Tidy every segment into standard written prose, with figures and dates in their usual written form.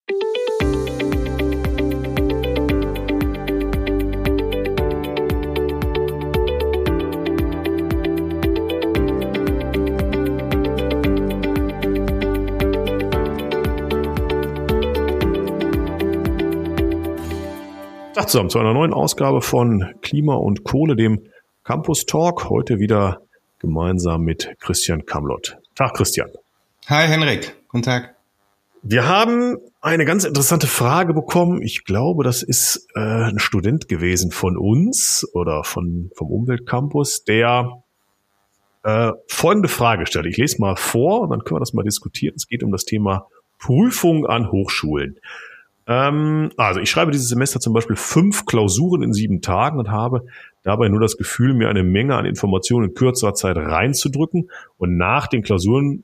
Tag zusammen zu einer neuen Ausgabe von Klima und Kohle, dem Campus Talk. Heute wieder gemeinsam mit Christian Kamlott. Tag, Christian. Hi, Henrik. Guten Tag. Wir haben eine ganz interessante Frage bekommen. Ich glaube, das ist ein Student gewesen von uns oder vom Umweltcampus, der folgende Frage stellt. Ich lese mal vor und dann können wir das mal diskutieren. Es geht um das Thema Prüfung an Hochschulen. Also ich schreibe dieses Semester zum Beispiel 5 Klausuren in 7 Tagen und habe dabei nur das Gefühl, mir eine Menge an Informationen in kürzerer Zeit reinzudrücken und nach den Klausuren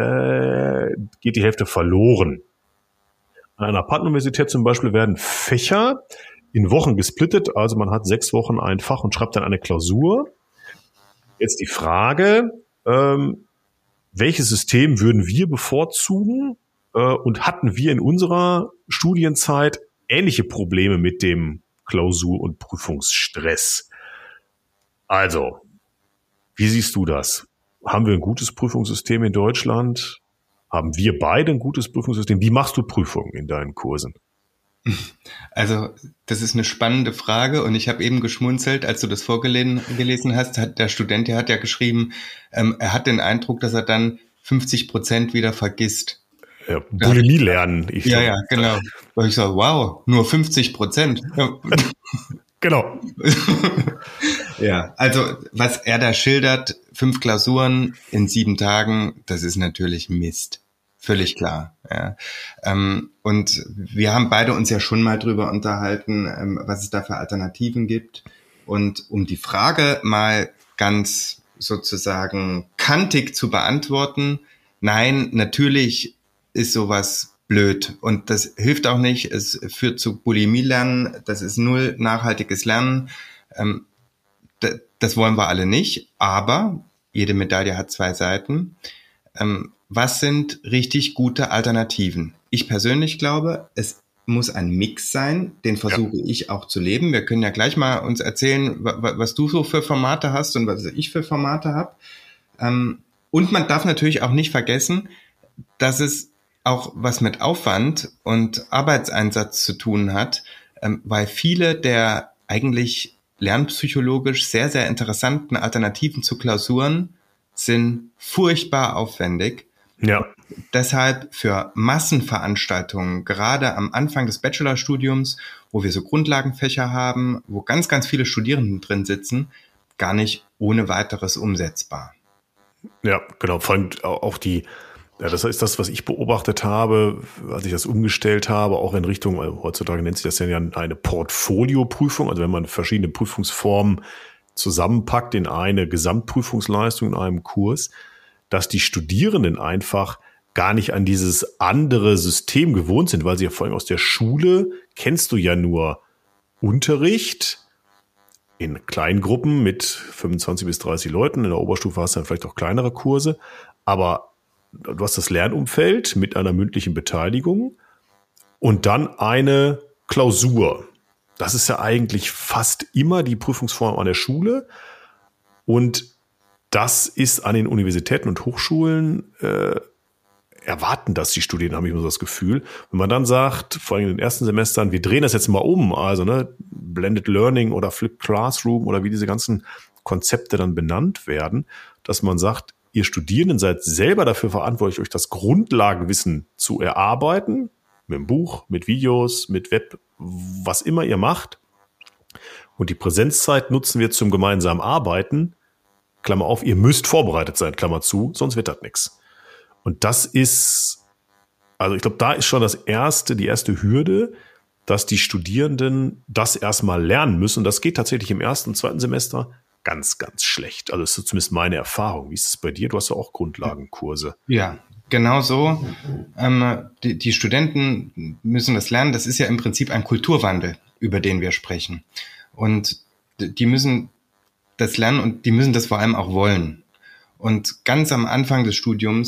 geht die Hälfte verloren. An einer Partneruniversität zum Beispiel werden Fächer in Wochen gesplittet, also man hat 6 Wochen ein Fach und schreibt dann eine Klausur. Jetzt die Frage, welches System würden wir bevorzugen? Und hatten wir in unserer Studienzeit ähnliche Probleme mit dem Klausur- und Prüfungsstress? Also, wie siehst du das? Haben wir ein gutes Prüfungssystem in Deutschland? Haben wir beide ein gutes Prüfungssystem? Wie machst du Prüfungen in deinen Kursen? Also, das ist eine spannende Frage und ich habe eben geschmunzelt, als du das vorgelesen hast, der Student, der hat ja geschrieben, er hat den Eindruck, dass er dann 50% wieder vergisst. Ja, Bulimie lernen. Ja, genau. Weil ich sage, wow, nur 50%. Ja. Genau. Ja, also was er da schildert, 5 Klausuren in 7 Tagen, das ist natürlich Mist. Völlig klar. Ja. Und wir haben beide uns ja schon mal drüber unterhalten, was es da für Alternativen gibt. Und um die Frage mal ganz sozusagen kantig zu beantworten, nein, natürlich ist sowas blöd und das hilft auch nicht, es führt zu Bulimie-Lernen, das ist null nachhaltiges Lernen, das wollen wir alle nicht, aber jede Medaille hat 2 Seiten. Was sind richtig gute Alternativen? Ich persönlich glaube, es muss ein Mix sein, den versuche ich auch zu leben. Wir können ja gleich mal uns erzählen, was du so für Formate hast und was ich für Formate habe. Und man darf natürlich auch nicht vergessen, dass es auch was mit Aufwand und Arbeitseinsatz zu tun hat, weil viele der eigentlich lernpsychologisch sehr, sehr interessanten Alternativen zu Klausuren sind furchtbar aufwendig. Ja. Deshalb für Massenveranstaltungen, gerade am Anfang des Bachelorstudiums, wo wir so Grundlagenfächer haben, wo ganz, ganz viele Studierenden drin sitzen, gar nicht ohne weiteres umsetzbar. Ja, genau. Vor allem auch das ist das, was ich beobachtet habe, als ich das umgestellt habe, auch in Richtung, heutzutage nennt sich das ja eine Portfolioprüfung, also wenn man verschiedene Prüfungsformen zusammenpackt in eine Gesamtprüfungsleistung in einem Kurs, dass die Studierenden einfach gar nicht an dieses andere System gewohnt sind, weil sie ja vor allem aus der Schule kennst du ja nur Unterricht in kleinen Gruppen mit 25 bis 30 Leuten, in der Oberstufe hast du dann vielleicht auch kleinere Kurse, aber du hast das Lernumfeld mit einer mündlichen Beteiligung und dann eine Klausur. Das ist ja eigentlich fast immer die Prüfungsform an der Schule. Und das ist an den Universitäten und Hochschulen erwarten das die Studierenden, habe ich immer so das Gefühl. Wenn man dann sagt, vor allem in den ersten Semestern, wir drehen das jetzt mal um, also Blended Learning oder Flipped Classroom oder wie diese ganzen Konzepte dann benannt werden, dass man sagt, ihr Studierenden seid selber dafür verantwortlich, euch das Grundlagenwissen zu erarbeiten, mit dem Buch, mit Videos, mit Web, was immer ihr macht. Und die Präsenzzeit nutzen wir zum gemeinsamen Arbeiten, Klammer auf, ihr müsst vorbereitet sein, Klammer zu, sonst wird das nichts. Und das ist, also ich glaube, da ist schon die erste Hürde, dass die Studierenden das erstmal lernen müssen. Das geht tatsächlich im 1. und 2. Semester ganz, ganz schlecht. Also das ist zumindest meine Erfahrung. Wie ist es bei dir? Du hast ja auch Grundlagenkurse. Ja, genau so. Die Studenten müssen das lernen. Das ist ja im Prinzip ein Kulturwandel, über den wir sprechen. Und die müssen das lernen und die müssen das vor allem auch wollen. Und ganz am Anfang des Studiums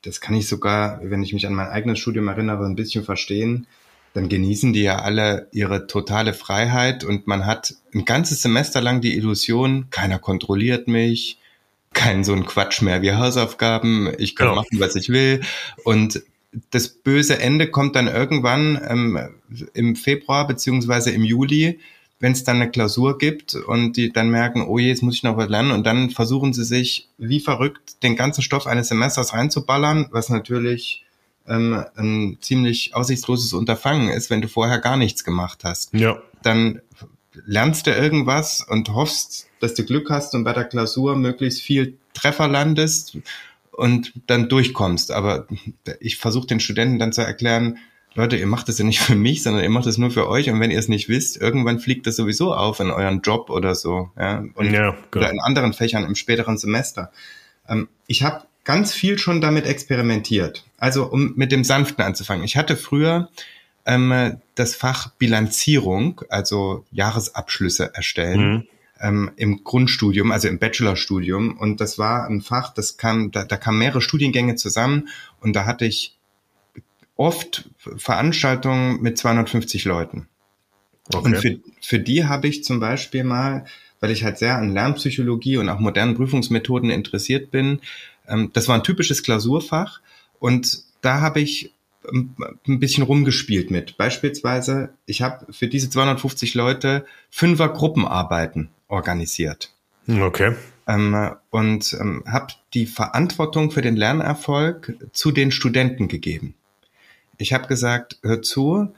das kann ich sogar, wenn ich mich an mein eigenes Studium erinnere, ein bisschen verstehen. Dann genießen die ja alle ihre totale Freiheit und man hat ein ganzes Semester lang die Illusion, keiner kontrolliert mich, kein so ein Quatsch mehr wie Hausaufgaben, ich kann machen, was ich will. Und das böse Ende kommt dann irgendwann im Februar beziehungsweise im Juli, wenn es dann eine Klausur gibt und die dann merken, oh je, jetzt muss ich noch was lernen und dann versuchen sie sich wie verrückt den ganzen Stoff eines Semesters reinzuballern, was natürlich ein ziemlich aussichtsloses Unterfangen ist, wenn du vorher gar nichts gemacht hast. Ja. Dann lernst du irgendwas und hoffst, dass du Glück hast und bei der Klausur möglichst viel Treffer landest und dann durchkommst. Aber ich versuche den Studenten dann zu erklären, Leute, ihr macht das ja nicht für mich, sondern ihr macht das nur für euch. Und wenn ihr es nicht wisst, irgendwann fliegt das sowieso auf in euren Job oder so. Ja? Oder in anderen Fächern im späteren Semester. Ich habe ganz viel schon damit experimentiert. Also um mit dem Sanften anzufangen. Ich hatte früher das Fach Bilanzierung, also Jahresabschlüsse erstellen. Im Grundstudium, also im Bachelorstudium. Und das war ein Fach, da kamen mehrere Studiengänge zusammen und da hatte ich oft Veranstaltungen mit 250 Leuten. Okay. Und für die habe ich zum Beispiel mal, weil ich halt sehr an Lernpsychologie und auch modernen Prüfungsmethoden interessiert bin, das war ein typisches Klausurfach und da habe ich ein bisschen rumgespielt mit. Beispielsweise, ich habe für diese 250 Leute 5er Gruppenarbeiten organisiert. Okay. Und habe die Verantwortung für den Lernerfolg zu den Studenten gegeben. Ich habe gesagt, hört zu,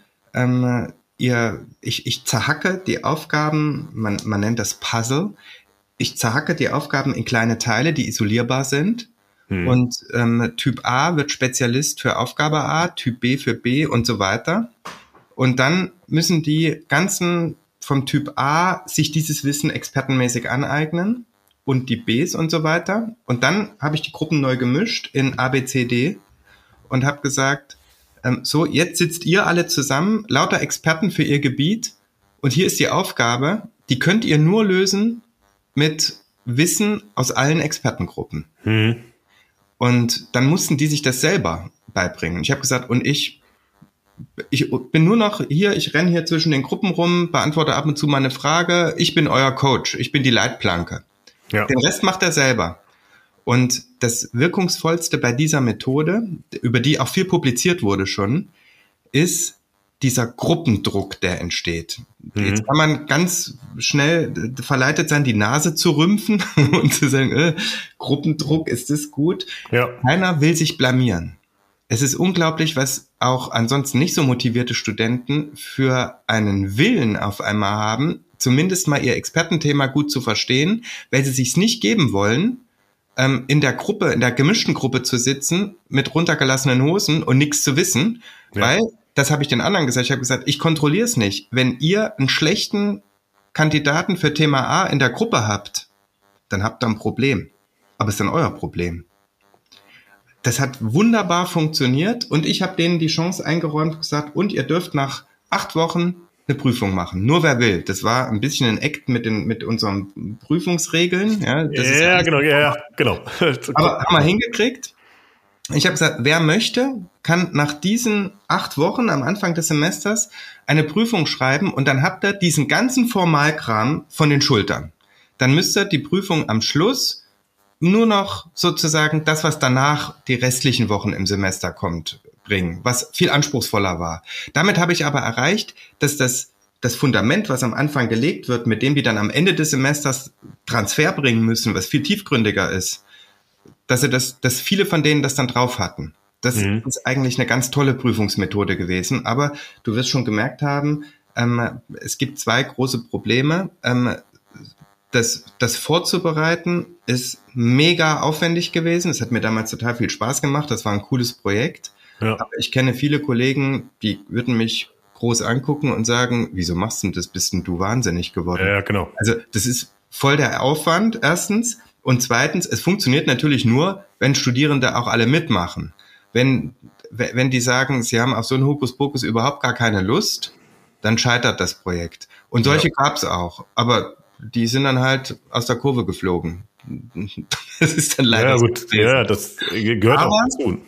ich zerhacke die Aufgaben, man nennt das Puzzle, ich zerhacke die Aufgaben in kleine Teile, die isolierbar sind. Und Typ A wird Spezialist für Aufgabe A, Typ B für B und so weiter. Und dann müssen die ganzen vom Typ A sich dieses Wissen expertenmäßig aneignen und die Bs und so weiter. Und dann habe ich die Gruppen neu gemischt in A, B, C, D und habe gesagt, so, jetzt sitzt ihr alle zusammen, lauter Experten für ihr Gebiet und hier ist die Aufgabe, die könnt ihr nur lösen mit Wissen aus allen Expertengruppen. Und dann mussten die sich das selber beibringen. Ich habe gesagt, und ich bin nur noch hier, ich renne hier zwischen den Gruppen rum, beantworte ab und zu mal eine Frage, ich bin euer Coach, ich bin die Leitplanke. Ja. Den Rest macht er selber. Und das Wirkungsvollste bei dieser Methode, über die auch viel publiziert wurde schon, ist dieser Gruppendruck, der entsteht. Jetzt kann man ganz schnell verleitet sein, die Nase zu rümpfen und zu sagen, Gruppendruck, ist das gut? Ja. Keiner will sich blamieren. Es ist unglaublich, was auch ansonsten nicht so motivierte Studenten für einen Willen auf einmal haben, zumindest mal ihr Expertenthema gut zu verstehen, weil sie sich's nicht geben wollen, in der Gruppe, in der gemischten Gruppe zu sitzen, mit runtergelassenen Hosen und nichts zu wissen, weil, das habe ich den anderen gesagt, ich habe gesagt, ich kontrolliere es nicht. Wenn ihr einen schlechten Kandidaten für Thema A in der Gruppe habt, dann habt ihr ein Problem. Aber es ist dann euer Problem. Das hat wunderbar funktioniert und ich habe denen die Chance eingeräumt und gesagt, und ihr dürft nach 8 Wochen eine Prüfung machen. Nur wer will. Das war ein bisschen ein Act mit unseren Prüfungsregeln. Ja, genau. Aber haben wir hingekriegt. Ich habe gesagt, wer möchte, kann nach diesen 8 Wochen am Anfang des Semesters eine Prüfung schreiben und dann habt ihr diesen ganzen Formalkram von den Schultern. Dann müsst ihr die Prüfung am Schluss nur noch sozusagen das, was danach die restlichen Wochen im Semester kommt, bringen, was viel anspruchsvoller war. Damit habe ich aber erreicht, dass das Fundament, was am Anfang gelegt wird, mit dem die dann am Ende des Semesters Transfer bringen müssen, was viel tiefgründiger ist, dass viele von denen das dann drauf hatten. Das ist eigentlich eine ganz tolle Prüfungsmethode gewesen, aber du wirst schon gemerkt haben, es gibt 2 große Probleme. Das vorzubereiten ist mega aufwendig gewesen. Es hat mir damals total viel Spaß gemacht. Das war ein cooles Projekt. Ja. Aber ich kenne viele Kollegen, die würden mich groß angucken und sagen, wieso machst du das? Bist denn du wahnsinnig geworden? Ja, genau. Also das ist voll der Aufwand, erstens. Und zweitens, es funktioniert natürlich nur, wenn Studierende auch alle mitmachen. Wenn die sagen, sie haben auf so einen Hokuspokus überhaupt gar keine Lust, dann scheitert das Projekt. Und solche gab's auch. Aber die sind dann halt aus der Kurve geflogen. Das ist dann leider gut. Ja, das gehört auch dazu.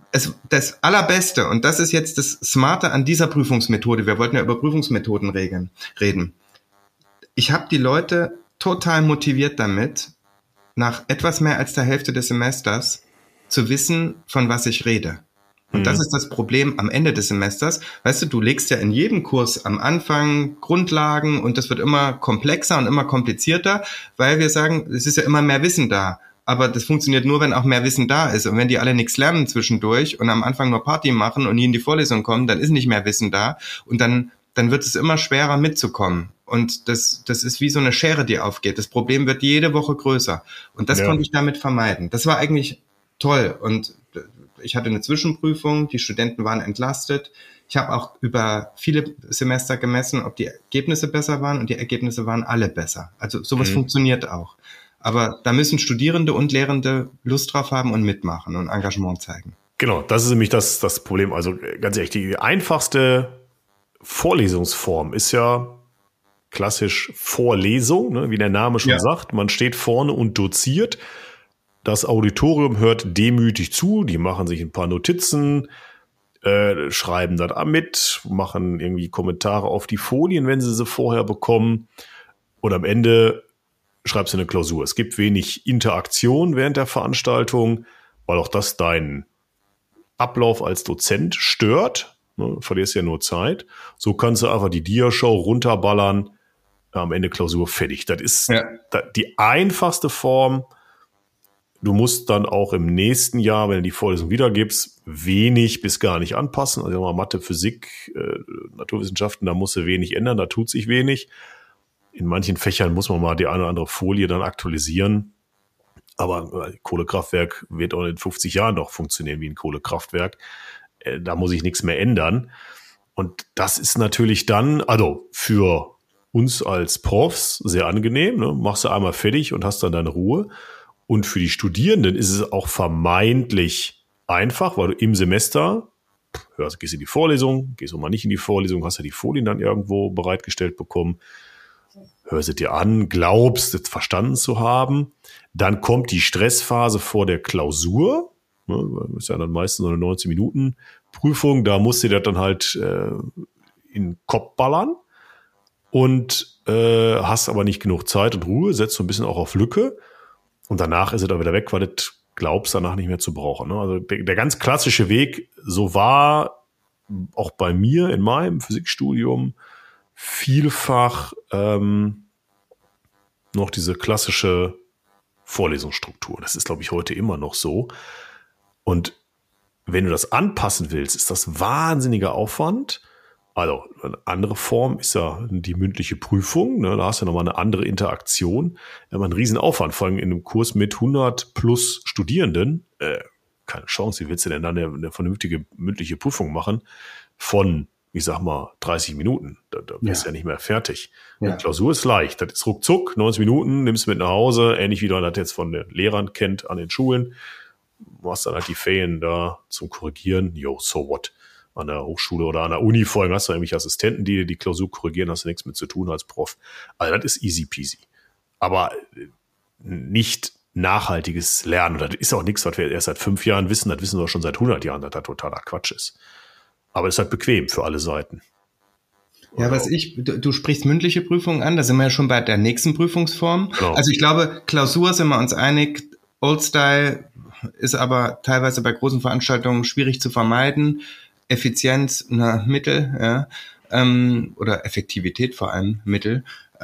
das Allerbeste, und das ist jetzt das Smarte an dieser Prüfungsmethode, wir wollten ja über Prüfungsmethoden reden. Ich habe die Leute total motiviert damit, nach etwas mehr als der Hälfte des Semesters zu wissen, von was ich rede. Und das ist das Problem am Ende des Semesters. Weißt du legst ja in jedem Kurs am Anfang Grundlagen und das wird immer komplexer und immer komplizierter, weil wir sagen, es ist ja immer mehr Wissen da. Aber das funktioniert nur, wenn auch mehr Wissen da ist. Und wenn die alle nichts lernen zwischendurch und am Anfang nur Party machen und nie in die Vorlesung kommen, dann ist nicht mehr Wissen da. Und dann wird es immer schwerer mitzukommen. Und das ist wie so eine Schere, die aufgeht. Das Problem wird jede Woche größer. Und das konnte ich damit vermeiden. Das war eigentlich toll. Und ich hatte eine Zwischenprüfung, die Studenten waren entlastet. Ich habe auch über viele Semester gemessen, ob die Ergebnisse besser waren, und die Ergebnisse waren alle besser. Also sowas funktioniert auch. Aber da müssen Studierende und Lehrende Lust drauf haben und mitmachen und Engagement zeigen. Genau, das ist nämlich das Problem. Also ganz ehrlich, die einfachste Vorlesungsform ist ja klassisch Vorlesung, ne, wie der Name schon sagt. Man steht vorne und doziert. Das Auditorium hört demütig zu, die machen sich ein paar Notizen, schreiben das mit, machen irgendwie Kommentare auf die Folien, wenn sie vorher bekommen. Und am Ende schreibst du eine Klausur. Es gibt wenig Interaktion während der Veranstaltung, weil auch das deinen Ablauf als Dozent stört. Du verlierst ja nur Zeit. So kannst du einfach die Diashow runterballern, am Ende Klausur fertig. Das ist die einfachste Form. Du musst dann auch im nächsten Jahr, wenn du die Vorlesung wiedergibst, wenig bis gar nicht anpassen. Also Mathe, Physik, Naturwissenschaften, da musst du wenig ändern, da tut sich wenig. In manchen Fächern muss man mal die eine oder andere Folie dann aktualisieren. Aber Kohlekraftwerk wird auch in 50 Jahren noch funktionieren wie ein Kohlekraftwerk. Da muss ich nichts mehr ändern. Und das ist natürlich dann, also für uns als Profs sehr angenehm. Ne? Machst du einmal fertig und hast dann deine Ruhe. Und für die Studierenden ist es auch vermeintlich einfach, weil du im Semester gehst in die Vorlesung, gehst auch mal nicht in die Vorlesung, hast ja die Folien dann irgendwo bereitgestellt bekommen, hörst es dir an, glaubst es verstanden zu haben. Dann kommt die Stressphase vor der Klausur. Das ist ja dann meistens so eine 90-Minuten-Prüfung. Da musst du das dann halt in den Kopf ballern und hast aber nicht genug Zeit und Ruhe, setzt so ein bisschen auch auf Lücke. Und danach ist es dann wieder weg, weil du glaubst, danach nicht mehr zu brauchen. Also der ganz klassische Weg, so war auch bei mir in meinem Physikstudium vielfach noch diese klassische Vorlesungsstruktur. Das ist, glaube ich, heute immer noch so. Und wenn du das anpassen willst, ist das wahnsinniger Aufwand. Also eine andere Form ist ja die mündliche Prüfung. Ne? Da hast du ja nochmal eine andere Interaktion. Ja, einen riesen Aufwand, vor allem in einem Kurs mit 100 plus Studierenden. Keine Chance, wie willst du denn dann eine vernünftige mündliche Prüfung machen von, ich sag mal, 30 Minuten? Da bist du ja nicht mehr fertig. Ja. Die Klausur ist leicht. Das ist ruckzuck, 90 Minuten, nimmst du mit nach Hause, ähnlich wie man das jetzt von den Lehrern kennt an den Schulen. Du hast dann halt die Ferien da zum Korrigieren. Yo, so what? An der Hochschule oder an der Uni vor allem hast du nämlich Assistenten, die Klausur korrigieren, hast du nichts mit zu tun als Prof. Also das ist easy peasy. Aber nicht nachhaltiges Lernen. Und das ist auch nichts, was wir erst seit 5 Jahren wissen. Das wissen wir schon seit 100 Jahren, dass das totaler Quatsch ist. Aber es ist halt bequem für alle Seiten. Ja, du sprichst mündliche Prüfungen an, da sind wir ja schon bei der nächsten Prüfungsform. Genau. Also ich glaube, Klausur sind wir uns einig, Old Style ist aber teilweise bei großen Veranstaltungen schwierig zu vermeiden. Effizienz, Mittel, ja, oder Effektivität vor allem, Mittel.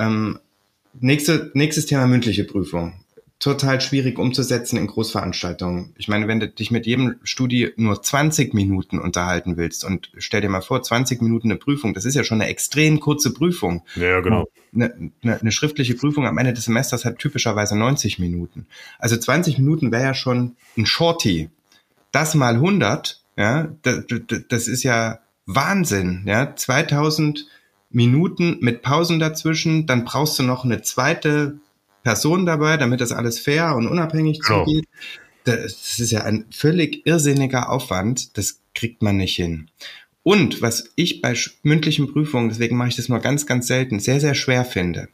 Nächstes Thema mündliche Prüfung. Total schwierig umzusetzen in Großveranstaltungen. Ich meine, wenn du dich mit jedem Studi nur 20 Minuten unterhalten willst und stell dir mal vor, 20 Minuten eine Prüfung, das ist ja schon eine extrem kurze Prüfung. Ja, genau. Eine schriftliche Prüfung am Ende des Semesters hat typischerweise 90 Minuten. Also 20 Minuten wäre ja schon ein Shorty. Das mal 100, ja, das ist ja Wahnsinn, ja, 2000 Minuten mit Pausen dazwischen, dann brauchst du noch eine zweite Person dabei, damit das alles fair und unabhängig zugeht. Das ist ja ein völlig irrsinniger Aufwand, das kriegt man nicht hin. Und was ich bei mündlichen Prüfungen, deswegen mache ich das nur ganz, ganz selten, sehr, sehr schwer finde,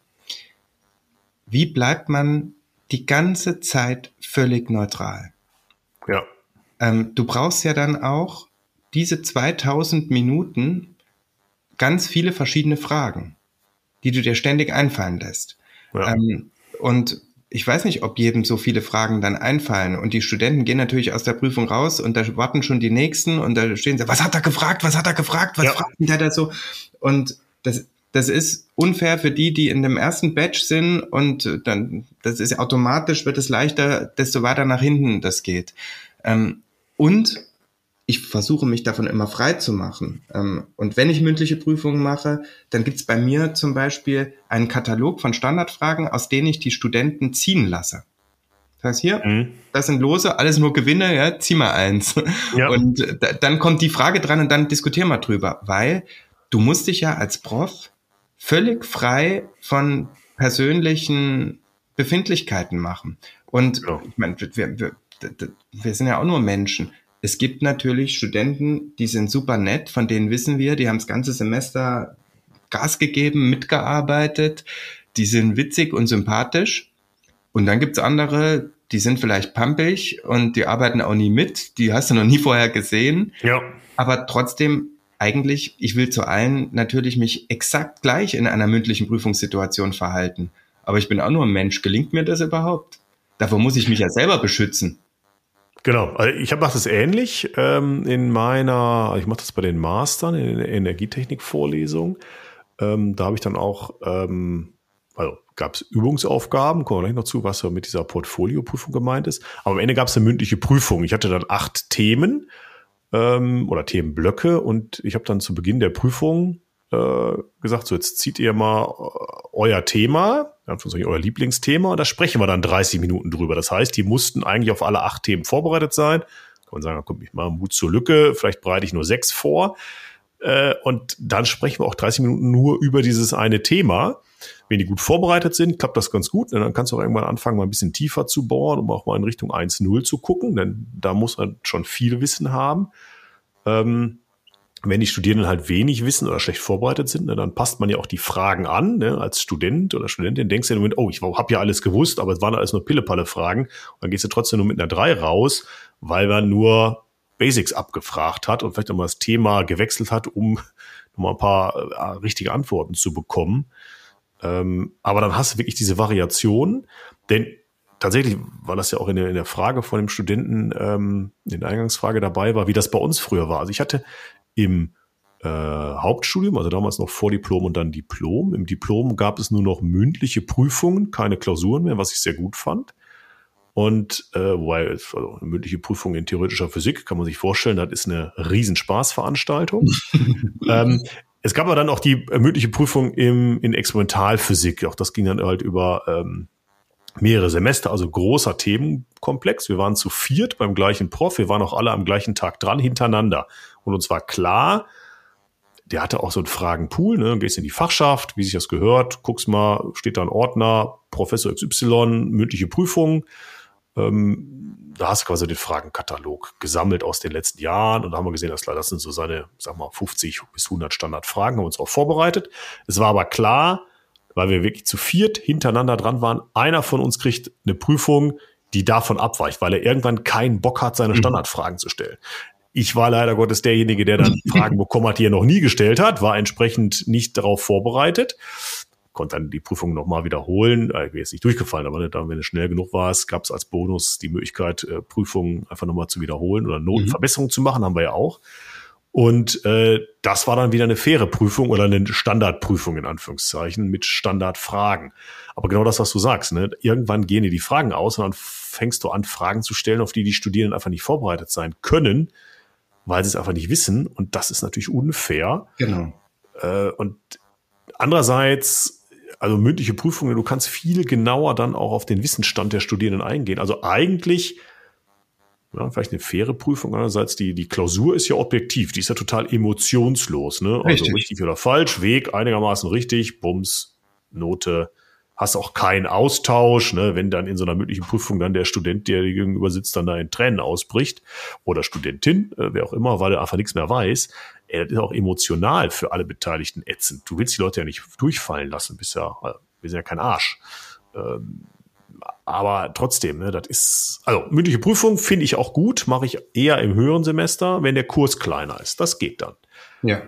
wie bleibt man die ganze Zeit völlig neutral? Ja. Du brauchst ja dann auch diese 2000 Minuten ganz viele verschiedene Fragen, die du dir ständig einfallen lässt. Ja. Und ich weiß nicht, ob jedem so viele Fragen dann einfallen. Und die Studenten gehen natürlich aus der Prüfung raus und da warten schon die Nächsten und da stehen sie, was hat er gefragt, was fragt denn der da so? Und das ist unfair für die in dem ersten Batch sind und dann, das ist automatisch, wird es leichter, desto weiter nach hinten das geht. Und ich versuche mich davon immer frei zu machen. Und wenn ich mündliche Prüfungen mache, dann gibt's bei mir zum Beispiel einen Katalog von Standardfragen, aus denen ich die Studenten ziehen lasse. Das heißt hier, das sind Lose, alles nur Gewinne, ja, zieh mal eins. Ja. Und dann kommt die Frage dran und dann diskutieren wir drüber, weil du musst dich ja als Prof völlig frei von persönlichen Befindlichkeiten machen. Und ich meine, wir sind ja auch nur Menschen. Es gibt natürlich Studenten, die sind super nett, von denen wissen wir, die haben das ganze Semester Gas gegeben, mitgearbeitet, die sind witzig und sympathisch. Und dann gibt's andere, die sind vielleicht pampig und die arbeiten auch nie mit, die hast du noch nie vorher gesehen. Ja. Aber trotzdem, eigentlich, ich will zu allen natürlich mich exakt gleich in einer mündlichen Prüfungssituation verhalten. Aber ich bin auch nur ein Mensch. Gelingt mir das überhaupt? Davor muss ich mich ja selber beschützen. Genau, also ich mache das ähnlich ich mache das bei den Mastern in der Energietechnik-Vorlesung. Da habe ich dann auch, also gab es Übungsaufgaben, kommen wir gleich noch zu, was mit dieser Portfolioprüfung gemeint ist. Aber am Ende gab es eine mündliche Prüfung. Ich hatte dann 8 Themen oder Themenblöcke und ich habe dann zu Beginn der Prüfung gesagt, so jetzt zieht ihr mal euer Thema, euer Lieblingsthema, und da sprechen wir dann 30 Minuten drüber. Das heißt, die mussten eigentlich auf alle 8 Themen vorbereitet sein. Kann man sagen, komm, ich mache Mut zur Lücke, vielleicht bereite ich nur 6 vor. Und dann sprechen wir auch 30 Minuten nur über dieses eine Thema. Wenn die gut vorbereitet sind, klappt das ganz gut. Und dann kannst du auch irgendwann anfangen, mal ein bisschen tiefer zu bohren, um auch mal in Richtung 1.0 zu gucken, denn da muss man schon viel Wissen haben. Wenn die Studierenden halt wenig wissen oder schlecht vorbereitet sind, dann passt man ja auch die Fragen an. Als Student oder Studentin denkst du im Moment, oh, ich habe ja alles gewusst, aber es waren alles nur Pille-Palle-Fragen. Und dann gehst du trotzdem nur mit einer 3 raus, weil man nur Basics abgefragt hat und vielleicht nochmal das Thema gewechselt hat, um nochmal ein paar richtige Antworten zu bekommen. Aber dann hast du wirklich diese Variation, denn tatsächlich war das ja auch in der Frage von dem Studenten, in der Eingangsfrage dabei war, wie das bei uns früher war. Also ich hatte im Hauptstudium, also damals noch Vordiplom und dann Diplom. Im Diplom gab es nur noch mündliche Prüfungen, keine Klausuren mehr, was ich sehr gut fand. Und wobei also eine mündliche Prüfung in theoretischer Physik, kann man sich vorstellen, das ist eine Riesenspaßveranstaltung. Es gab aber dann auch die mündliche Prüfung in Experimentalphysik. Auch das ging dann halt über mehrere Semester, also großer Themenkomplex. Wir waren zu 4 beim gleichen Prof, wir waren auch alle am gleichen Tag dran, hintereinander. Und uns war klar, der hatte auch so einen Fragenpool, ne? Gehst in die Fachschaft, wie sich das gehört, guckst mal, steht da ein Ordner, Professor XY, mündliche Prüfung. Da hast du quasi den Fragenkatalog gesammelt aus den letzten Jahren und da haben wir gesehen, das sind so seine, sag mal, 50 bis 100 Standardfragen, haben uns auch vorbereitet. Es war aber klar, weil wir wirklich zu 4 hintereinander dran waren, einer von uns kriegt eine Prüfung, die davon abweicht, weil er irgendwann keinen Bock hat, seine Standardfragen zu stellen. Ich war leider Gottes derjenige, der dann Fragen bekommen hat, die er noch nie gestellt hat, war entsprechend nicht darauf vorbereitet, konnte dann die Prüfung nochmal wiederholen. Ich bin jetzt nicht durchgefallen, aber dann, wenn es schnell genug war, gab es als Bonus die Möglichkeit, Prüfungen einfach nochmal zu wiederholen oder Notenverbesserungen zu machen, haben wir ja auch. Und das war dann wieder eine faire Prüfung oder eine Standardprüfung in Anführungszeichen mit Standardfragen. Aber genau das, was du sagst, ne? Irgendwann gehen dir die Fragen aus und dann fängst du an, Fragen zu stellen, auf die die Studierenden einfach nicht vorbereitet sein können, weil sie es einfach nicht wissen. Und das ist natürlich unfair. Genau. Und andererseits, also mündliche Prüfungen, du kannst viel genauer dann auch auf den Wissensstand der Studierenden eingehen. Also eigentlich, ja, vielleicht eine faire Prüfung. Einerseits die Klausur ist ja objektiv, die ist ja total emotionslos. Ne? Also richtig oder falsch, Weg einigermaßen richtig, Bums, Note. Hast auch keinen Austausch, ne? Wenn dann in so einer mündlichen Prüfung dann der Student, der dir gegenüber sitzt, dann da in Tränen ausbricht oder Studentin, wer auch immer, weil er einfach nichts mehr weiß. Das ist auch emotional für alle Beteiligten ätzend. Du willst die Leute ja nicht durchfallen lassen, wir sind ja kein Arsch. Aber trotzdem, ne, das ist, also mündliche Prüfung finde ich auch gut, mache ich eher im höheren Semester, wenn der Kurs kleiner ist. Das geht dann. Ja.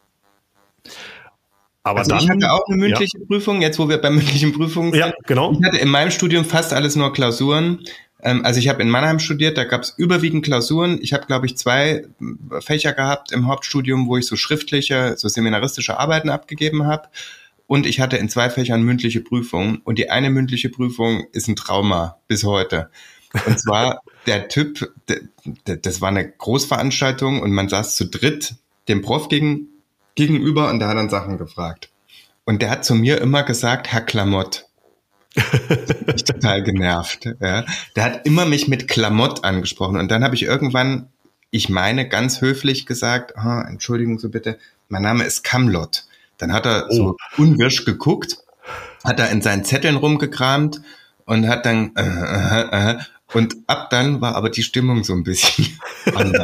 Aber also dann, ich hatte auch eine mündliche Prüfung, jetzt wo wir bei mündlichen Prüfungen sind. Ja, genau. Ich hatte in meinem Studium fast alles nur Klausuren. Also ich habe in Mannheim studiert, da gab es überwiegend Klausuren. Ich habe, glaube ich, 2 Fächer gehabt im Hauptstudium, wo ich so schriftliche, so seminaristische Arbeiten abgegeben habe. Und ich hatte in 2 Fächern mündliche Prüfungen. Und die eine mündliche Prüfung ist ein Trauma bis heute. Und zwar der Typ, das war eine Großveranstaltung und man saß zu dritt dem Prof gegenüber und der hat dann Sachen gefragt. Und der hat zu mir immer gesagt, Herr Klamott. Ich total genervt. Ja. Der hat immer mich mit Klamott angesprochen und dann habe ich irgendwann, ich meine ganz höflich gesagt, Entschuldigung so bitte, mein Name ist Kamlott. Dann hat er so unwirsch geguckt, hat er in seinen Zetteln rumgekramt und hat dann und ab dann war aber die Stimmung so ein bisschen anders.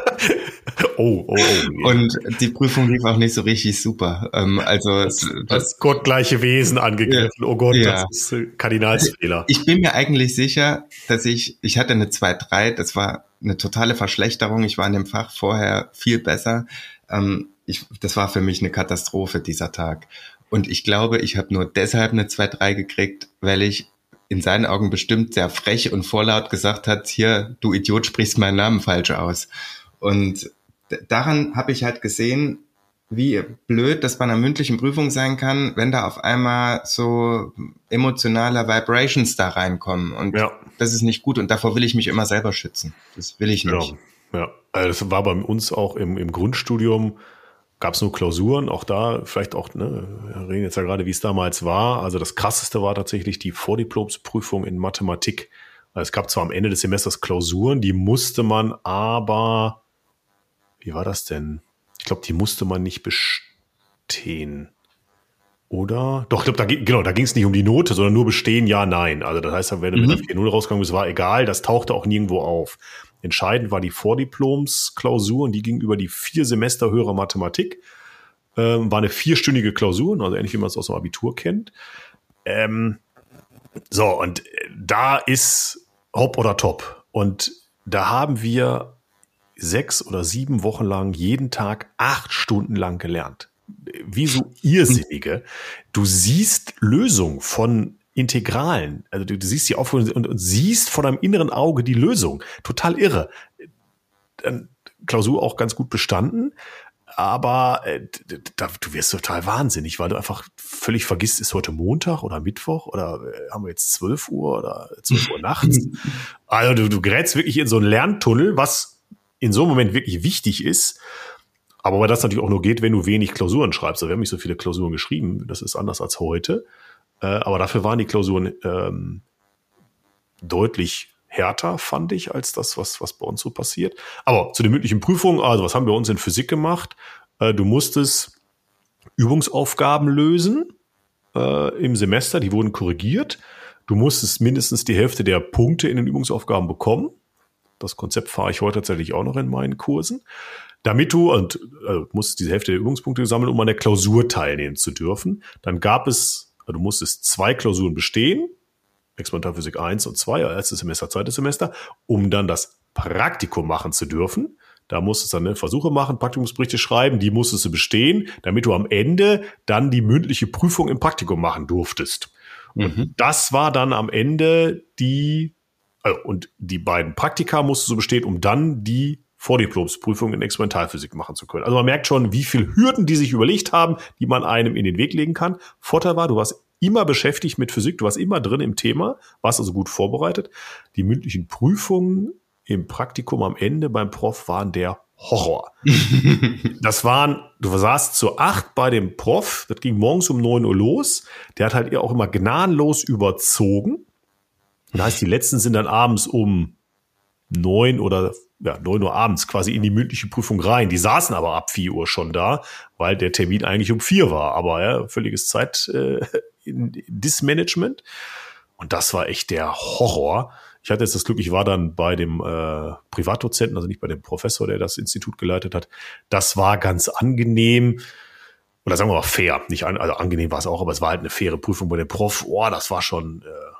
Und die Prüfung lief auch nicht so richtig super. Also das gottgleiche Wesen angegriffen. Oh Gott, das ist Kardinalsfehler. Ich bin mir eigentlich sicher, dass ich hatte eine 2,3, das war eine totale Verschlechterung. Ich war in dem Fach vorher viel besser. Das war für mich eine Katastrophe, dieser Tag. Und ich glaube, ich habe nur deshalb eine 2,3 gekriegt, weil ich in seinen Augen bestimmt sehr frech und vorlaut gesagt hat, hier, du Idiot, sprichst meinen Namen falsch aus. Und daran habe ich halt gesehen, wie blöd das bei einer mündlichen Prüfung sein kann, wenn da auf einmal so emotionale Vibrations da reinkommen. Und das ist nicht gut und davor will ich mich immer selber schützen. Das will ich nicht. Ja. Also das war bei uns auch im Grundstudium, gab es nur Klausuren, auch da vielleicht auch, ne, wir reden jetzt ja gerade, wie es damals war. Also das Krasseste war tatsächlich die Vordiplomsprüfung in Mathematik. Also es gab zwar am Ende des Semesters Klausuren, die musste man aber, wie war das denn? Ich glaube, die musste man nicht bestehen. Oder? Doch, ich glaube, da ging es nicht um die Note, sondern nur bestehen, ja, nein. Also das heißt, wenn du mit einer 4.0 rausgegangen bist, war egal, das tauchte auch nirgendwo auf. Entscheidend war die Vordiplomsklausur und die ging über die 4 Semester höherer Mathematik. War eine 4-stündige Klausur, also ähnlich wie man es aus dem Abitur kennt. Und da ist Hop oder Top. Und da haben wir 6 oder 7 Wochen lang jeden Tag 8 Stunden lang gelernt. Wie so Irrsinnige. Du siehst Lösungen von Integralen. Also du siehst die Aufgabe und siehst vor deinem inneren Auge die Lösung. Total irre. Dann Klausur auch ganz gut bestanden, aber du wirst total wahnsinnig, weil du einfach völlig vergisst, ist heute Montag oder Mittwoch oder haben wir jetzt 12 Uhr oder 12 Uhr nachts. Also du gerätst wirklich in so einen Lerntunnel, was in so einem Moment wirklich wichtig ist. Aber weil das natürlich auch nur geht, wenn du wenig Klausuren schreibst. Wir haben nicht so viele Klausuren geschrieben. Das ist anders als heute. Aber dafür waren die Klausuren deutlich härter, fand ich, als das, was bei uns so passiert. Aber zu den mündlichen Prüfungen, also was haben wir uns in Physik gemacht? Du musstest Übungsaufgaben lösen im Semester, die wurden korrigiert. Du musstest mindestens die Hälfte der Punkte in den Übungsaufgaben bekommen. Das Konzept fahre ich heute tatsächlich auch noch in meinen Kursen. Damit du, musstest diese Hälfte der Übungspunkte sammeln, um an der Klausur teilnehmen zu dürfen. Dann du musstest 2 Klausuren bestehen, Experimentalphysik 1 und 2, erstes Semester, zweites Semester, um dann das Praktikum machen zu dürfen. Da musstest du dann Versuche machen, Praktikumsberichte schreiben, die musstest du bestehen, damit du am Ende dann die mündliche Prüfung im Praktikum machen durftest. Und das war dann am Ende und die beiden Praktika musstest du bestehen, um dann die Vordiplomsprüfung in Experimentalphysik machen zu können. Also man merkt schon, wie viele Hürden die sich überlegt haben, die man einem in den Weg legen kann. Vorteil war, du warst immer beschäftigt mit Physik, du warst immer drin im Thema, warst also gut vorbereitet. Die mündlichen Prüfungen im Praktikum am Ende beim Prof waren der Horror. Du saßt zu 8 bei dem Prof, das ging morgens um 9 Uhr los. Der hat halt auch immer gnadenlos überzogen. Das heißt, die letzten sind dann abends um 9 Uhr abends quasi in die mündliche Prüfung rein. Die saßen aber ab 4 Uhr schon da, weil der Termin eigentlich um 4 war. Aber völliges Dismanagement. Und das war echt der Horror. Ich hatte jetzt das Glück, ich war dann bei dem Privatdozenten, also nicht bei dem Professor, der das Institut geleitet hat. Das war ganz angenehm. Oder sagen wir mal fair. Also angenehm war es auch, aber es war halt eine faire Prüfung bei dem Prof. Das war schon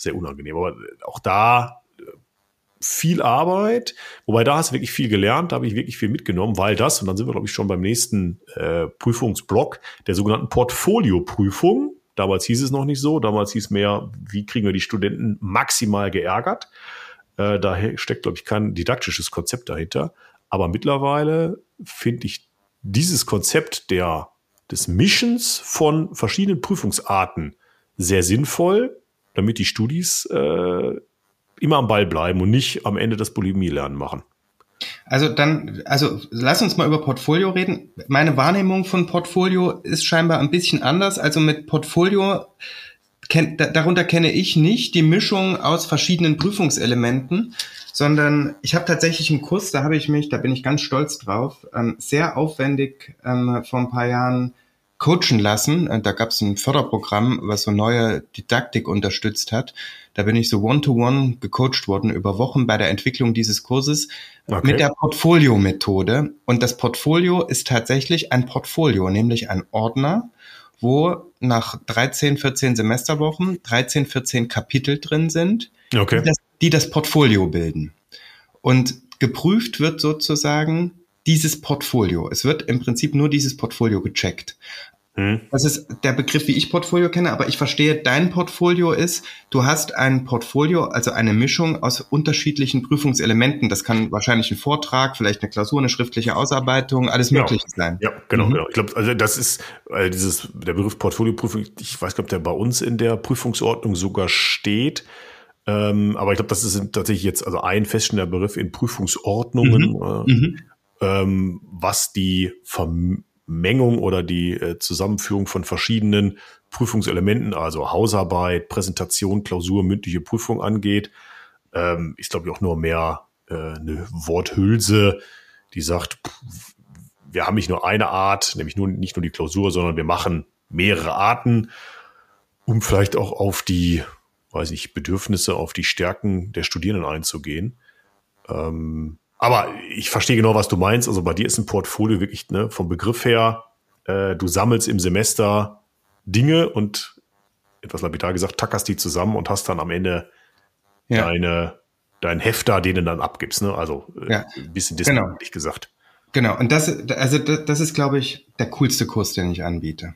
sehr unangenehm. Aber auch da viel Arbeit, wobei da hast du wirklich viel gelernt, da habe ich wirklich viel mitgenommen, weil das, und dann sind wir, glaube ich, schon beim nächsten Prüfungsblock, der sogenannten Portfolioprüfung. Damals hieß es noch nicht so, damals hieß mehr, wie kriegen wir die Studenten maximal geärgert. Da steckt, glaube ich, kein didaktisches Konzept dahinter. Aber mittlerweile finde ich dieses Konzept des Mischens von verschiedenen Prüfungsarten sehr sinnvoll, damit die Studis immer am Ball bleiben und nicht am Ende das Bulimie-Lernen machen. Also lass uns mal über Portfolio reden. Meine Wahrnehmung von Portfolio ist scheinbar ein bisschen anders. Also mit Portfolio, darunter kenne ich nicht die Mischung aus verschiedenen Prüfungselementen, sondern ich habe tatsächlich einen Kurs, da bin ich ganz stolz drauf, sehr aufwendig vor ein paar Jahren coachen lassen. Da gab es ein Förderprogramm, was so neue Didaktik unterstützt hat. Da bin ich so one-to-one gecoacht worden über Wochen bei der Entwicklung dieses Kurses mit der Portfolio-Methode. Und das Portfolio ist tatsächlich ein Portfolio, nämlich ein Ordner, wo nach 13, 14 Semesterwochen 13, 14 Kapitel drin sind, die das Portfolio bilden. Und geprüft wird sozusagen dieses Portfolio. Es wird im Prinzip nur dieses Portfolio gecheckt. Das ist der Begriff, wie ich Portfolio kenne, aber ich verstehe, dein Portfolio ist, du hast ein Portfolio, also eine Mischung aus unterschiedlichen Prüfungselementen. Das kann wahrscheinlich ein Vortrag, vielleicht eine Klausur, eine schriftliche Ausarbeitung, alles Mögliche sein. Ja, genau. Ich glaube, also das ist der Begriff Portfolioprüfung, ich weiß gar nicht, ob der bei uns in der Prüfungsordnung sogar steht. Aber ich glaube, das ist tatsächlich jetzt also ein feststehender Begriff in Prüfungsordnungen, was die Vermengung oder die Zusammenführung von verschiedenen Prüfungselementen, also Hausarbeit, Präsentation, Klausur, mündliche Prüfung angeht, ist, glaube ich, auch nur mehr eine Worthülse, die sagt, wir haben nicht nur eine Art, nämlich nicht nur die Klausur, sondern wir machen mehrere Arten, um vielleicht auch auf die, Bedürfnisse, auf die Stärken der Studierenden einzugehen. Aber ich verstehe genau, was du meinst. Also bei dir ist ein Portfolio wirklich vom Begriff her, du sammelst im Semester Dinge und etwas lapidar gesagt, tackerst die zusammen und hast dann am Ende dein Hefter, den du dann abgibst. Ne? Also ein bisschen distanziert gesagt. Genau, und das ist, glaube ich, der coolste Kurs, den ich anbiete.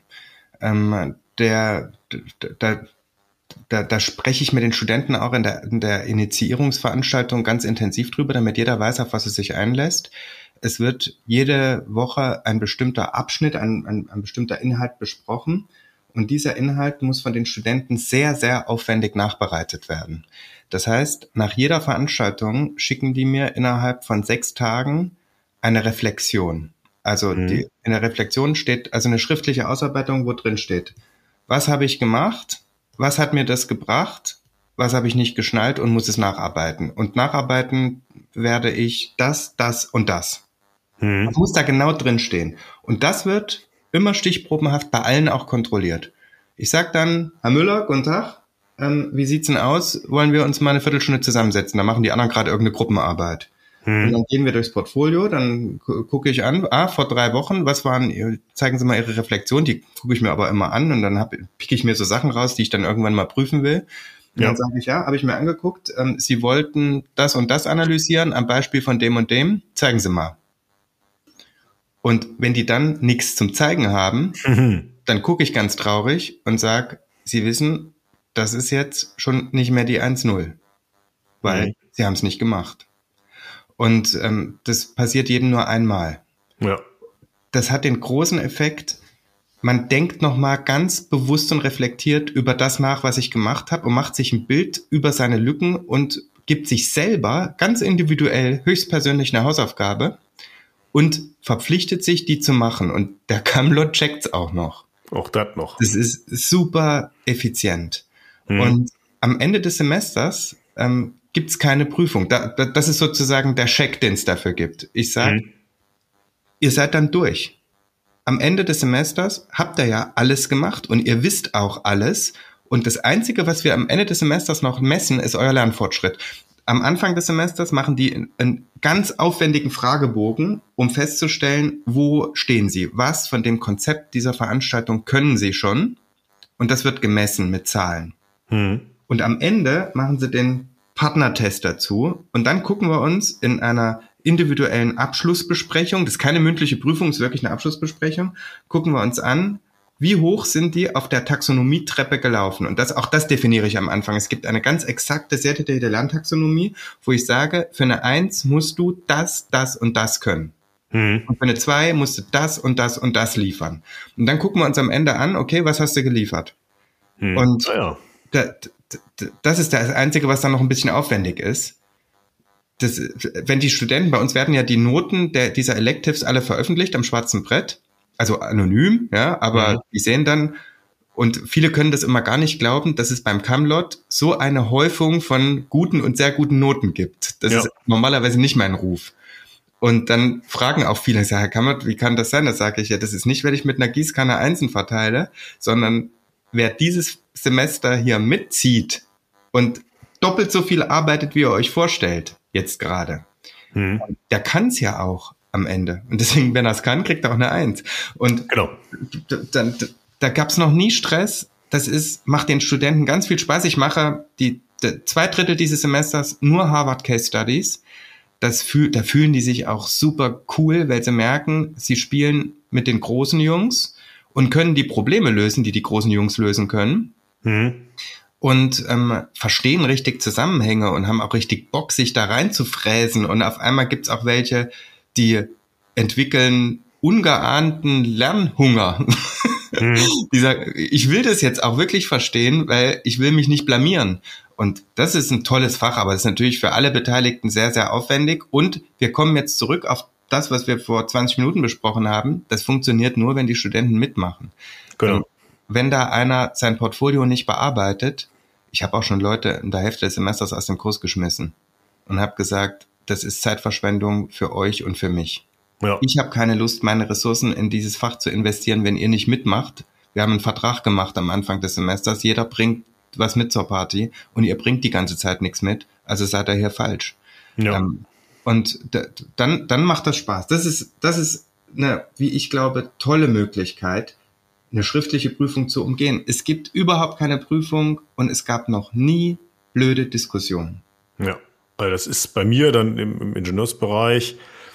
Da spreche ich mit den Studenten auch in der Initiierungsveranstaltung ganz intensiv drüber, damit jeder weiß, auf was es sich einlässt. Es wird jede Woche ein bestimmter Abschnitt, ein bestimmter Inhalt besprochen. Und dieser Inhalt muss von den Studenten sehr, sehr aufwendig nachbereitet werden. Das heißt, nach jeder Veranstaltung schicken die mir innerhalb von 6 Tagen eine Reflexion. Also in der Reflexion steht also eine schriftliche Ausarbeitung, wo drin steht, was habe ich gemacht? Was hat mir das gebracht? Was habe ich nicht geschnallt und muss es nacharbeiten? Und nacharbeiten werde ich das und das. Das muss da genau drin stehen. Und das wird immer stichprobenhaft bei allen auch kontrolliert. Ich sag dann, Herr Müller, guten Tag, wie sieht's denn aus? Wollen wir uns mal eine Viertelstunde zusammensetzen? Da machen die anderen gerade irgendeine Gruppenarbeit. Und dann gehen wir durchs Portfolio, dann gucke ich an, vor 3 Wochen, zeigen Sie mal Ihre Reflexion, die gucke ich mir aber immer an und dann picke ich mir so Sachen raus, die ich dann irgendwann mal prüfen will. Und dann sage ich, habe ich mir angeguckt, Sie wollten das und das analysieren, am Beispiel von dem und dem, zeigen Sie mal. Und wenn die dann nichts zum Zeigen haben, dann gucke ich ganz traurig und sage, Sie wissen, das ist jetzt schon nicht mehr die 1-0, weil Sie haben es nicht gemacht. Und das passiert jedem nur einmal. Ja. Das hat den großen Effekt, man denkt nochmal ganz bewusst und reflektiert über das nach, was ich gemacht habe und macht sich ein Bild über seine Lücken und gibt sich selber ganz individuell höchstpersönlich eine Hausaufgabe und verpflichtet sich, die zu machen. Und der Camelot checkt's auch noch. Auch das noch. Das ist super effizient. Und am Ende des Semesters gibt's keine Prüfung. Das ist sozusagen der Check, den es dafür gibt. Ich sage, ihr seid dann durch. Am Ende des Semesters habt ihr ja alles gemacht und ihr wisst auch alles. Und das Einzige, was wir am Ende des Semesters noch messen, ist euer Lernfortschritt. Am Anfang des Semesters machen die einen ganz aufwendigen Fragebogen, um festzustellen, wo stehen sie? Was von dem Konzept dieser Veranstaltung können sie schon? Und das wird gemessen mit Zahlen. Und am Ende machen sie den Partnertest dazu und dann gucken wir uns in einer individuellen Abschlussbesprechung, das ist keine mündliche Prüfung, ist wirklich eine Abschlussbesprechung, gucken wir uns an, wie hoch sind die auf der Taxonomietreppe gelaufen. Und auch das definiere ich am Anfang. Es gibt eine ganz exakte, sehr detaillierte Lerntaxonomie, wo ich sage, für eine 1 musst du das, das und das können. Und für eine 2 musst du das und das und das liefern. Und dann gucken wir uns am Ende an, okay, was hast du geliefert? Und das ist das Einzige, was dann noch ein bisschen aufwendig ist. Wenn die Studenten, bei uns werden ja die Noten dieser Electives alle veröffentlicht am schwarzen Brett, also anonym, ja, aber die sehen dann, und viele können das immer gar nicht glauben, dass es beim Camlot so eine Häufung von guten und sehr guten Noten gibt. Das ist normalerweise nicht mein Ruf. Und dann fragen auch viele, Herr Camlot, wie kann das sein? Da sage ich, ja, das ist nicht, wenn ich mit einer Gießkanne Einsen verteile, sondern wer dieses Semester hier mitzieht und doppelt so viel arbeitet, wie ihr euch vorstellt, jetzt gerade, der kann es ja auch am Ende. Und deswegen, wenn er es kann, kriegt er auch eine 1. Und genau. Da gab es noch nie Stress. Macht den Studenten ganz viel Spaß. Ich mache 2/3 dieses Semesters nur Harvard Case Studies. Da fühlen die sich auch super cool, weil sie merken, sie spielen mit den großen Jungs und können die Probleme lösen, die großen Jungs lösen können. Und verstehen richtig Zusammenhänge und haben auch richtig Bock, sich da rein zu fräsen. Und auf einmal gibt's auch welche, die entwickeln ungeahnten Lernhunger. Die sagen, ich will das jetzt auch wirklich verstehen, weil ich will mich nicht blamieren. Und das ist ein tolles Fach, aber es ist natürlich für alle Beteiligten sehr, sehr aufwendig. Und wir kommen jetzt zurück auf das, was wir vor 20 Minuten besprochen haben. Das funktioniert nur, wenn die Studenten mitmachen. Genau. Wenn da einer sein Portfolio nicht bearbeitet, ich habe auch schon Leute in der Hälfte des Semesters aus dem Kurs geschmissen und habe gesagt, das ist Zeitverschwendung für euch und für mich. Ja. Ich habe keine Lust, meine Ressourcen in dieses Fach zu investieren, wenn ihr nicht mitmacht. Wir haben einen Vertrag gemacht am Anfang des Semesters. Jeder bringt was mit zur Party und ihr bringt die ganze Zeit nichts mit. Also seid ihr hier falsch. Ja. Und dann macht das Spaß. Das ist eine, wie ich glaube, tolle Möglichkeit, eine schriftliche Prüfung zu umgehen. Es gibt überhaupt keine Prüfung und es gab noch nie blöde Diskussionen. Ja, also das ist bei mir dann im Ingenieursbereich,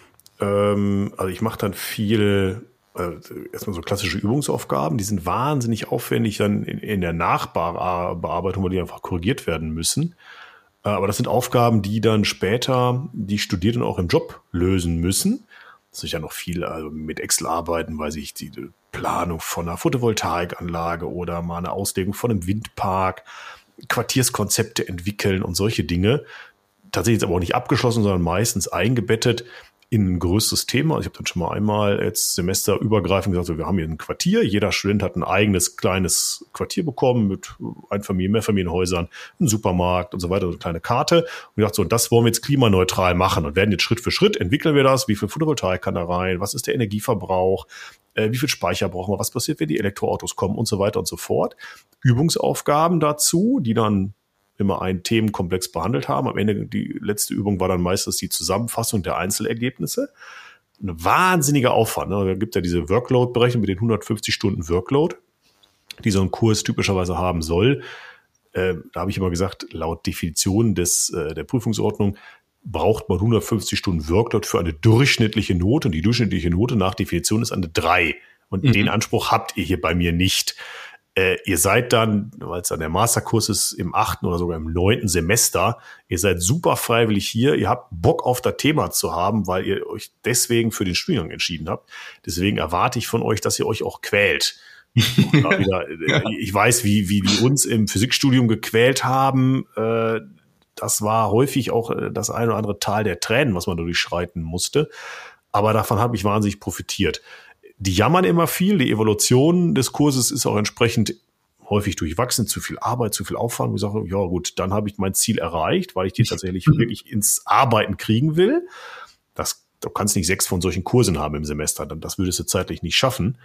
also ich mache dann viel, erstmal so klassische Übungsaufgaben, die sind wahnsinnig aufwendig dann in der Nachbearbeitung, weil die einfach korrigiert werden müssen. Aber das sind Aufgaben, die dann später die Studierenden auch im Job lösen müssen. Das ist ja noch viel mit Excel arbeiten, weiß ich, die Planung von einer Photovoltaikanlage oder mal eine Auslegung von einem Windpark, Quartierskonzepte entwickeln und solche Dinge. Tatsächlich jetzt aber auch nicht abgeschlossen, sondern meistens eingebettet in ein größeres Thema. Also ich habe dann schon mal einmal jetzt semesterübergreifend gesagt, so, wir haben hier ein Quartier, jeder Student hat ein eigenes kleines Quartier bekommen mit Mehrfamilienhäusern, einem Supermarkt und so weiter, so eine kleine Karte. Und ich dachte so, und das wollen wir jetzt klimaneutral machen und werden jetzt Schritt für Schritt entwickeln wir das, wie viel Photovoltaik kann da rein, was ist der Energieverbrauch, wie viel Speicher brauchen wir, was passiert, wenn die Elektroautos kommen und so weiter und so fort. Übungsaufgaben dazu, die dann immer einen Themenkomplex behandelt haben. Am Ende, die letzte Übung war dann meistens die Zusammenfassung der Einzelergebnisse. Ein wahnsinniger Aufwand. Ne? Da gibt ja diese Workload-Berechnung mit den 150 Stunden Workload, die so ein Kurs typischerweise haben soll. Da habe ich immer gesagt, laut Definition der Prüfungsordnung braucht man 150 Stunden Workload für eine durchschnittliche Note. Und die durchschnittliche Note nach Definition ist eine 3. Und den Anspruch habt ihr hier bei mir nicht. Ihr seid dann, weil es dann der Masterkurs ist, im 8. oder sogar im 9. Semester, ihr seid super freiwillig hier, ihr habt Bock auf das Thema zu haben, weil ihr euch deswegen für den Studiengang entschieden habt. Deswegen erwarte ich von euch, dass ihr euch auch quält. Ich weiß, wie die uns im Physikstudium gequält haben. Das war häufig auch das ein oder andere Tal der Tränen, was man da durchschreiten musste. Aber davon habe ich wahnsinnig profitiert. Die jammern immer viel. Die Evaluation des Kurses ist auch entsprechend häufig durchwachsen. Zu viel Arbeit, zu viel Aufwand. Ich sage, ja gut, dann habe ich mein Ziel erreicht, weil ich die tatsächlich wirklich ins Arbeiten kriegen will. Du kannst nicht 6 von solchen Kursen haben im Semester. Das würdest du zeitlich nicht schaffen.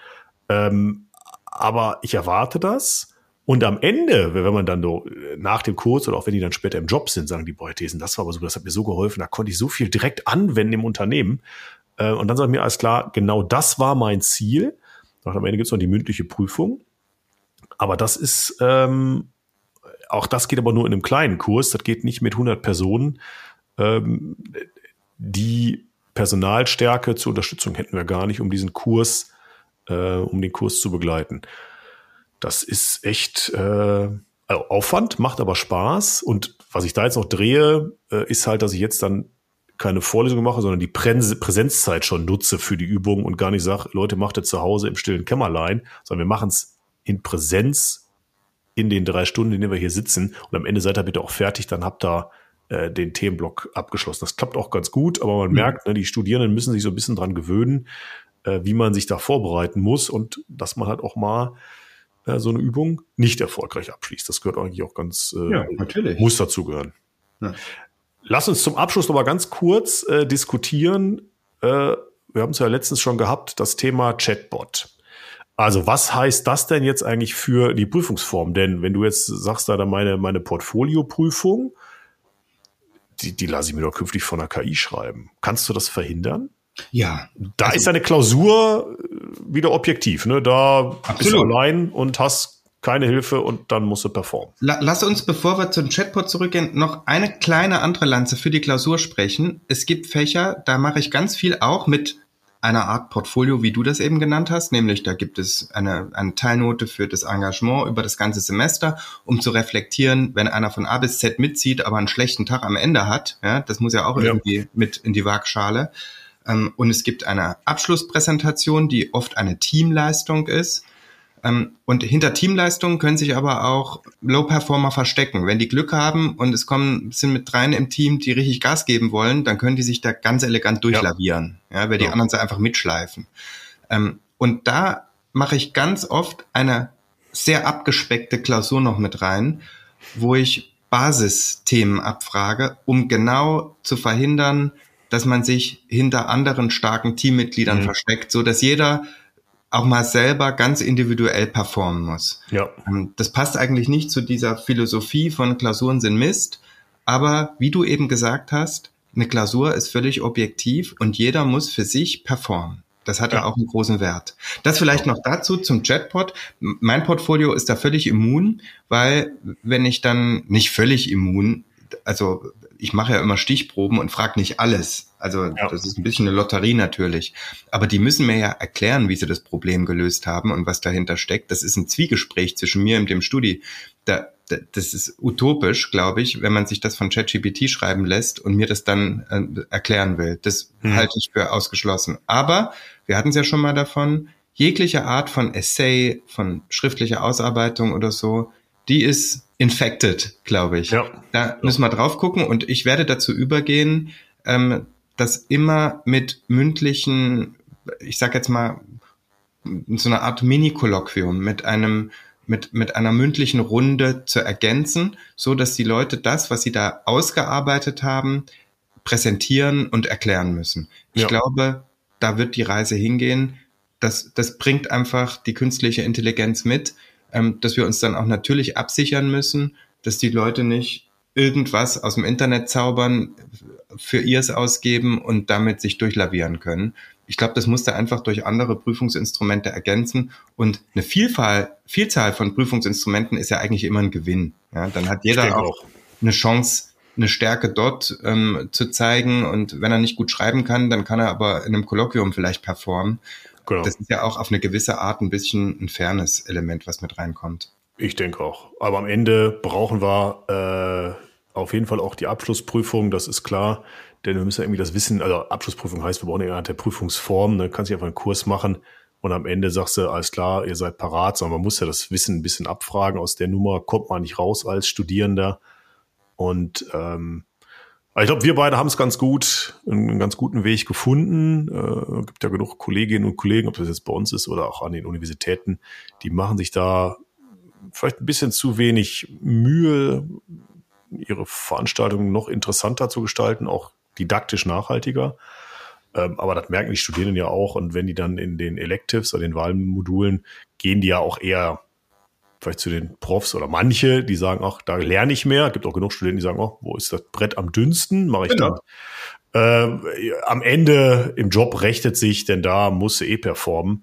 Aber ich erwarte das. Und am Ende, wenn man dann so nach dem Kurs oder auch wenn die dann später im Job sind, sagen die, boah, Thesen, das war aber so, das hat mir so geholfen. Da konnte ich so viel direkt anwenden im Unternehmen. Und dann sage ich mir, alles klar, genau das war mein Ziel. Und am Ende gibt es noch die mündliche Prüfung. Aber das ist auch das geht aber nur in einem kleinen Kurs. Das geht nicht mit 100 Personen. Die Personalstärke zur Unterstützung hätten wir gar nicht, um diesen Kurs, um den Kurs zu begleiten. Das ist echt Aufwand, macht aber Spaß. Und was ich da jetzt noch drehe, ist halt, dass ich jetzt dann keine Vorlesung mache, sondern die Präsenzzeit schon nutze für die Übung und gar nicht sage, Leute, macht ihr zu Hause im stillen Kämmerlein, sondern wir machen es in Präsenz in den 3 Stunden, in denen wir hier sitzen. Und am Ende seid ihr bitte auch fertig, dann habt ihr den Themenblock abgeschlossen. Das klappt auch ganz gut, aber man merkt, ne, die Studierenden müssen sich so ein bisschen dran gewöhnen, wie man sich da vorbereiten muss und dass man halt auch mal so eine Übung nicht erfolgreich abschließt. Das gehört eigentlich auch ganz, natürlich. Muss dazugehören. Ja. Lass uns zum Abschluss noch mal ganz kurz diskutieren. Wir haben es ja letztens schon gehabt, das Thema Chatbot. Also was heißt das denn jetzt eigentlich für die Prüfungsform? Denn wenn du jetzt sagst, da meine Portfolioprüfung, die lasse ich mir doch künftig von der KI schreiben. Kannst du das verhindern? Ja. Da ist deine Klausur wieder objektiv. Ne? Da absolut. bist du allein und hast keine Hilfe und dann musst du performen. Lass uns, bevor wir zum Chatbot zurückgehen, noch eine kleine andere Lanze für die Klausur sprechen. Es gibt Fächer, da mache ich ganz viel auch mit einer Art Portfolio, wie du das eben genannt hast, nämlich da gibt es eine Teilnote für das Engagement über das ganze Semester, um zu reflektieren, wenn einer von A bis Z mitzieht, aber einen schlechten Tag am Ende hat. Ja, das muss ja auch irgendwie mit in die Waagschale. Und es gibt eine Abschlusspräsentation, die oft eine Teamleistung ist. Und hinter Teamleistungen können sich aber auch Low-Performer verstecken. Wenn die Glück haben und sind mit 3 im Team, die richtig Gas geben wollen, dann können die sich da ganz elegant durchlavieren, weil die anderen so einfach mitschleifen. Und da mache ich ganz oft eine sehr abgespeckte Klausur noch mit rein, wo ich Basisthemen abfrage, um genau zu verhindern, dass man sich hinter anderen starken Teammitgliedern versteckt, so dass jeder auch mal selber ganz individuell performen muss. Ja. Das passt eigentlich nicht zu dieser Philosophie von Klausuren sind Mist, aber wie du eben gesagt hast, eine Klausur ist völlig objektiv und jeder muss für sich performen. Das hat ja auch einen großen Wert. Das vielleicht noch dazu zum Chatbot. Mein Portfolio ist da völlig immun, weil wenn ich dann nicht völlig immun, also ich mache ja immer Stichproben und frage nicht alles. Also das ist ein bisschen eine Lotterie natürlich. Aber die müssen mir ja erklären, wie sie das Problem gelöst haben und was dahinter steckt. Das ist ein Zwiegespräch zwischen mir und dem Studi. Das ist utopisch, glaube ich, wenn man sich das von ChatGPT schreiben lässt und mir das dann erklären will. Das halte ich für ausgeschlossen. Aber wir hatten es ja schon mal davon, jegliche Art von Essay, von schriftlicher Ausarbeitung oder so, die ist infected, glaube ich. Ja. Da müssen wir drauf gucken und ich werde dazu übergehen, das immer mit mündlichen, ich sag jetzt mal, so eine Art Mini-Kolloquium mit einer mündlichen Runde zu ergänzen, so dass die Leute das, was sie da ausgearbeitet haben, präsentieren und erklären müssen. Ich glaube, da wird die Reise hingehen. Das bringt einfach die künstliche Intelligenz mit, dass wir uns dann auch natürlich absichern müssen, dass die Leute nicht irgendwas aus dem Internet zaubern, für ihrs ausgeben und damit sich durchlavieren können. Ich glaube, das musste einfach durch andere Prüfungsinstrumente ergänzen und eine Vielzahl von Prüfungsinstrumenten ist ja eigentlich immer ein Gewinn. Ja, dann hat jeder auch eine Chance, eine Stärke dort zu zeigen und wenn er nicht gut schreiben kann, dann kann er aber in einem Kolloquium vielleicht performen. Genau. Das ist ja auch auf eine gewisse Art ein bisschen ein Fairness-Element, was mit reinkommt. Ich denke auch. Aber am Ende brauchen wir auf jeden Fall auch die Abschlussprüfung, das ist klar. Denn wir müssen ja irgendwie das Wissen, also Abschlussprüfung heißt, wir brauchen eine Art der Prüfungsform. Dann kannst du einfach einen Kurs machen und am Ende sagst du, alles klar, ihr seid parat. Sondern man muss ja das Wissen ein bisschen abfragen. Aus der Nummer kommt man nicht raus als Studierender. Und ich glaube, wir beide haben es einen ganz guten Weg gefunden. Gibt ja genug Kolleginnen und Kollegen, ob das jetzt bei uns ist oder auch an den Universitäten, die machen sich da vielleicht ein bisschen zu wenig Mühe, ihre Veranstaltungen noch interessanter zu gestalten, auch didaktisch nachhaltiger. Aber das merken die Studierenden ja auch. Und wenn die dann in den Electives oder den Wahlmodulen gehen, die ja auch eher vielleicht zu den Profs oder manche, die sagen, ach, da lerne ich mehr. Es gibt auch genug Studenten, die sagen, oh, wo ist das Brett am dünnsten? Mache ich dann. Am Ende im Job rechnet sich, denn da musst du performen.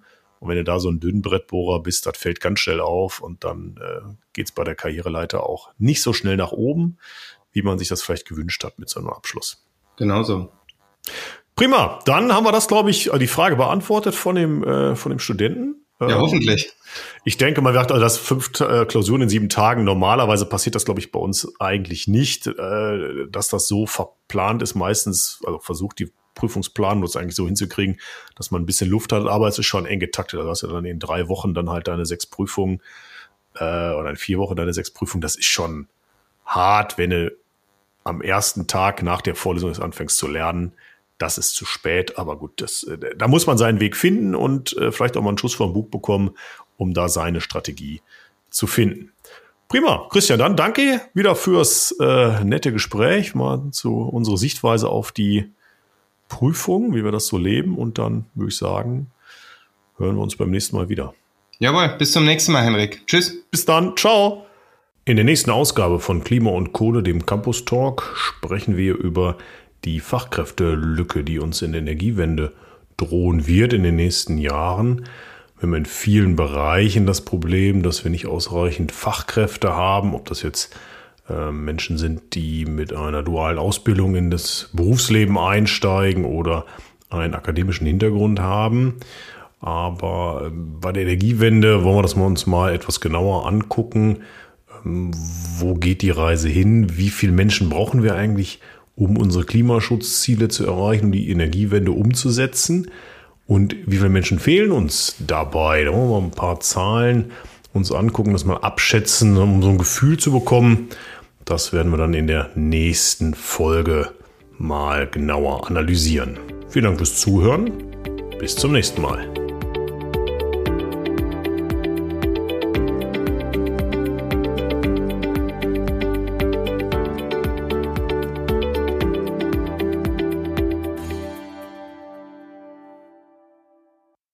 Und wenn du da so ein Dünnbrettbohrer bist, das fällt ganz schnell auf und dann geht's bei der Karriereleiter auch nicht so schnell nach oben, wie man sich das vielleicht gewünscht hat mit so einem Abschluss. Genau so. Prima, dann haben wir das, glaube ich, die Frage beantwortet von dem Studenten. Ja, hoffentlich. Ich denke, man sagt, also das 5 Klausuren in 7 Tagen. Normalerweise passiert das, glaube ich, bei uns eigentlich nicht, dass das so verplant ist. Meistens, also versucht die Prüfungsplanung das eigentlich so hinzukriegen, dass man ein bisschen Luft hat, aber es ist schon eng getaktet. Also hast du dann in 3 Wochen dann halt deine 6 Prüfungen oder in 4 Wochen deine 6 Prüfungen. Das ist schon hart, wenn du am ersten Tag nach der Vorlesung anfängst zu lernen. Das ist zu spät, aber gut, da muss man seinen Weg finden und vielleicht auch mal einen Schuss vom Bug bekommen, um da seine Strategie zu finden. Prima, Christian, dann danke wieder fürs nette Gespräch, mal zu unserer Sichtweise auf die Prüfung, wie wir das so leben, und dann würde ich sagen, hören wir uns beim nächsten Mal wieder. Jawohl, bis zum nächsten Mal, Henrik. Tschüss. Bis dann, ciao. In der nächsten Ausgabe von Klima und Kohle, dem Campus Talk, sprechen wir über die Fachkräftelücke, die uns in der Energiewende drohen wird in den nächsten Jahren. Wir haben in vielen Bereichen das Problem, dass wir nicht ausreichend Fachkräfte haben, ob das jetzt Menschen sind, die mit einer dualen Ausbildung in das Berufsleben einsteigen oder einen akademischen Hintergrund haben. Aber bei der Energiewende wollen wir das uns mal etwas genauer angucken. Wo geht die Reise hin? Wie viele Menschen brauchen wir eigentlich, um unsere Klimaschutzziele zu erreichen, um die Energiewende umzusetzen? Und wie viele Menschen fehlen uns dabei? Da wollen wir mal ein paar Zahlen uns angucken, das mal abschätzen, um so ein Gefühl zu bekommen. Das werden wir dann in der nächsten Folge mal genauer analysieren. Vielen Dank fürs Zuhören. Bis zum nächsten Mal.